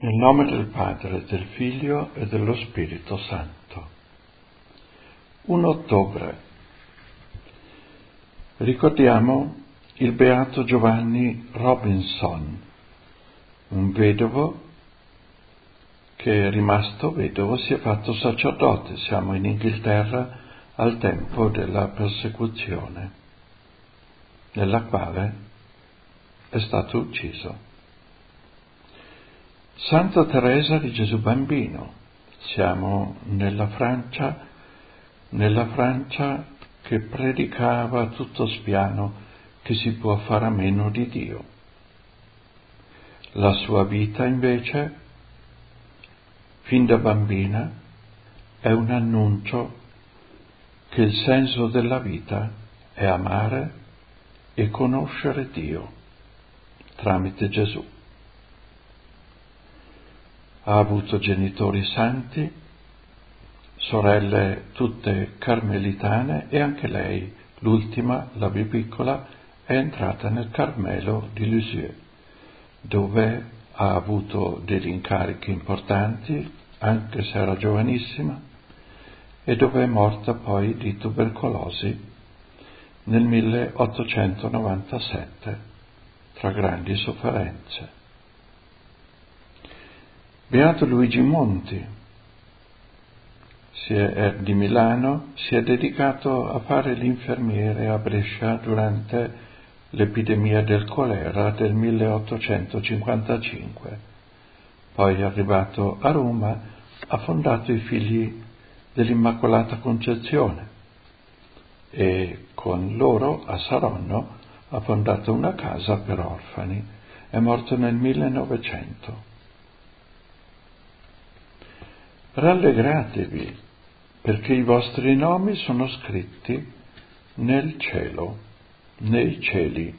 Nel nome del Padre, del Figlio e dello Spirito Santo. 1 ottobre. Ricordiamo il beato Giovanni Robinson, un vedovo che, rimasto vedovo, si è fatto sacerdote. Siamo in Inghilterra al tempo della persecuzione, nella quale è stato ucciso. Santa Teresa di Gesù Bambino. Siamo nella Francia che predicava a tutto spiano che si può fare a meno di Dio. La sua vita invece, fin da bambina, è un annuncio che il senso della vita è amare e conoscere Dio tramite Gesù. Ha avuto genitori santi, sorelle tutte carmelitane e anche lei, l'ultima, la più piccola, è entrata nel Carmelo di Lisieux, dove ha avuto degli incarichi importanti, anche se era giovanissima, e dove è morta poi di tubercolosi nel 1897, tra grandi sofferenze. Beato Luigi Monti, è di Milano, si è dedicato a fare l'infermiere a Brescia durante l'epidemia del colera del 1855. Poi, arrivato a Roma, ha fondato i Figli dell'Immacolata Concezione e con loro a Saronno ha fondato una casa per orfani. È morto nel 1900. Rallegratevi, perché i vostri nomi sono scritti nel cielo, nei cieli.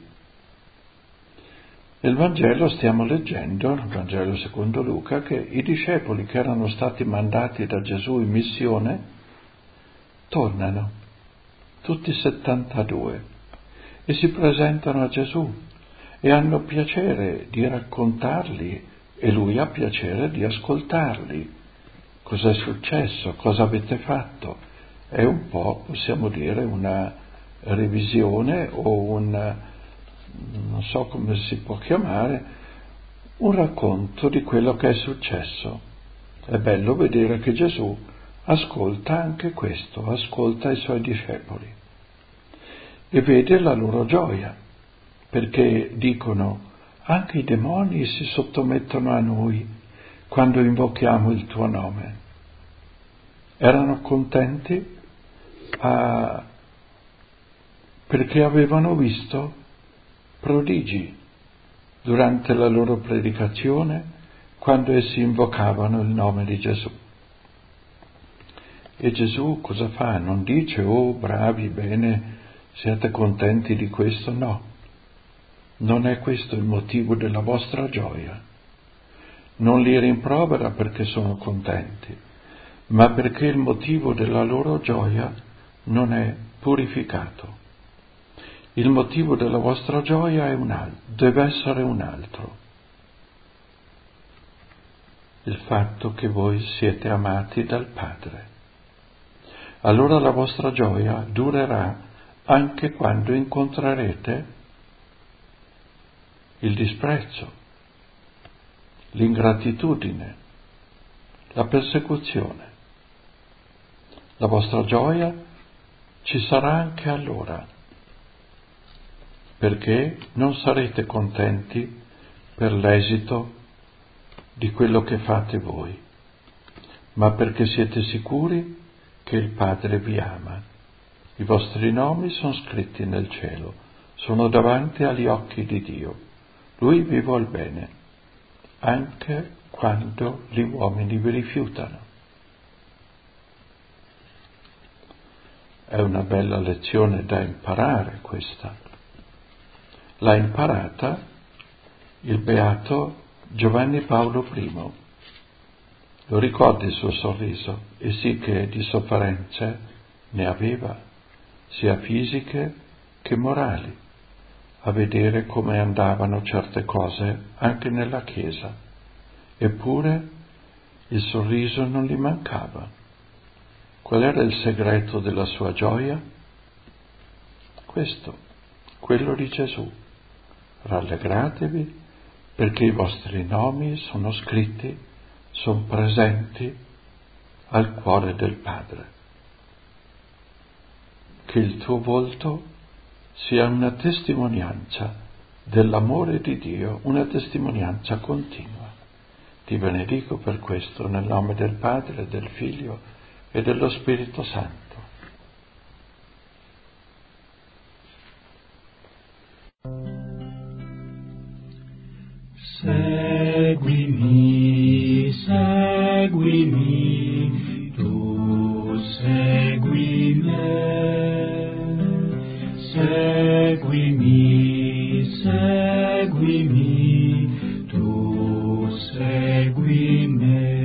Nel Vangelo stiamo leggendo, nel Vangelo secondo Luca, che i discepoli che erano stati mandati da Gesù in missione tornano, tutti 72, e si presentano a Gesù e hanno piacere di raccontarli e lui ha piacere di ascoltarli. Cosa è successo? Cosa avete fatto? È un po', possiamo dire, una revisione o non so come si può chiamare, un racconto di quello che è successo. È bello vedere che Gesù ascolta anche questo, ascolta i suoi discepoli e vede la loro gioia, perché dicono: anche i demoni si sottomettono a noi quando invochiamo il tuo nome. Erano contenti perché avevano visto prodigi durante la loro predicazione quando essi invocavano il nome di Gesù. E Gesù cosa fa? Non dice: oh bravi, bene, siete contenti di questo? No, non è questo il motivo della vostra gioia. Non li rimprovera perché sono contenti, ma perché il motivo della loro gioia non è purificato. Il motivo della vostra gioia è deve essere un altro. Il fatto che voi siete amati dal Padre. Allora la vostra gioia durerà anche quando incontrerete il disprezzo, l'ingratitudine, la persecuzione. La vostra gioia ci sarà anche allora, perché non sarete contenti per l'esito di quello che fate voi, ma perché siete sicuri che il Padre vi ama. I vostri nomi sono scritti nel cielo, sono davanti agli occhi di Dio. Lui vi vuol bene, anche quando gli uomini vi rifiutano. È una bella lezione da imparare questa. L'ha imparata il beato Giovanni Paolo I. Lo ricordi il suo sorriso? E sì che di sofferenze ne aveva, sia fisiche che morali, a vedere come andavano certe cose anche nella Chiesa. Eppure il sorriso non gli mancava. Qual era il segreto della sua gioia? Questo, quello di Gesù. Rallegratevi perché i vostri nomi sono scritti, sono presenti al cuore del Padre. Che il tuo volto sia una testimonianza dell'amore di Dio, una testimonianza continua. Ti benedico per questo nel nome del Padre, del Figlio e dello Spirito Santo. Seguimi, seguimi, tu segui me. Seguimi, seguimi, tu segui me.